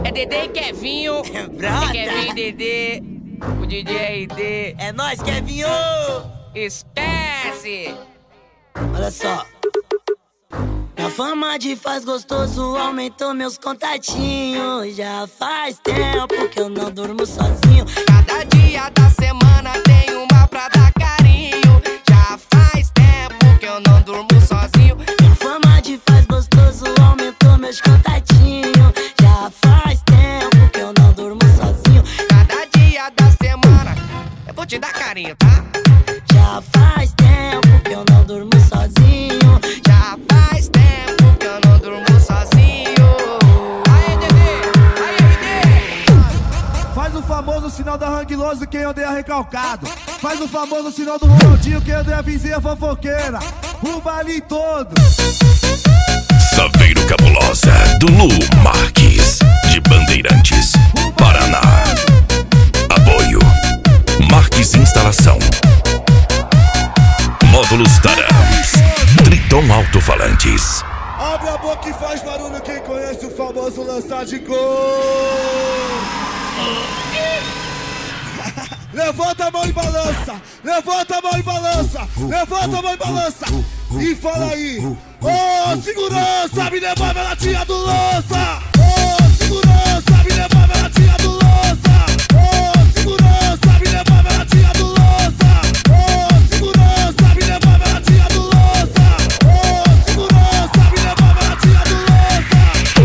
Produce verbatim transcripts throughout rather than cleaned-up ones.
É Dedê e Kevinho. Brota. É Kevinho e Dedê. O D J R D. É nóis, Kevinho! Esquece! Olha só. A fama de faz gostoso aumentou meus contatinhos. Já faz tempo que eu não durmo sozinho. Cada dia da semana tem uma pra dar carinho. Já faz tempo que eu não durmo sozinho. A fama de faz gostoso aumentou meus contatinhos. Já faz tempo que eu não durmo sozinho. Cada dia da semana eu vou te dar carinho, tá? Já faz tempo que eu não durmo sozinho. Já faz tempo que eu não durmo sozinho. Aê, Dedê! Aê, Dedê! Faz o famoso sinal da Ranguiloso, quem odeia recalcado. Faz o famoso sinal do Ronaldinho, quem odeia a vizinha fofoqueira. O baile todo. Saveiro Cabulosa, do Lu Marques, de Bandeirantes, Paraná. Apoio Marques Instalação, Módulos Tarams, Triton Alto-Falantes. Abre a boca e faz barulho quem conhece o famoso lançar de gol. Levanta a mão e balança, levanta a mão e balança, levanta a mão e balança. E fala aí, ô oh, segurança, me devolve a latinha do lança. Ô oh, segurança, me devolve a latinha do lança. Ô oh, segurança, me devolve a latinha do lança. Ô oh, segurança, me devolve a latinha do lança. Ô oh, segurança, me devolve a latinha do lança.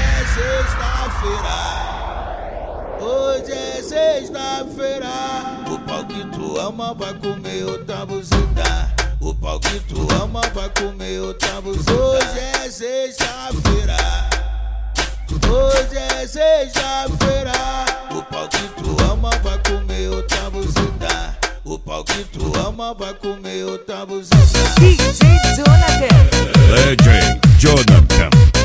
Hoje é sexta-feira. O pau que tu ama vai comer outra buzina. O pau que tu ama vai comer outra buzina. Hoje é sexta-feira. Hoje é sexta-feira. O pau que tu ama vai comer outra buzina. O pau que tu ama vai comer outra buzina. D J Jonathan. D J Jonathan.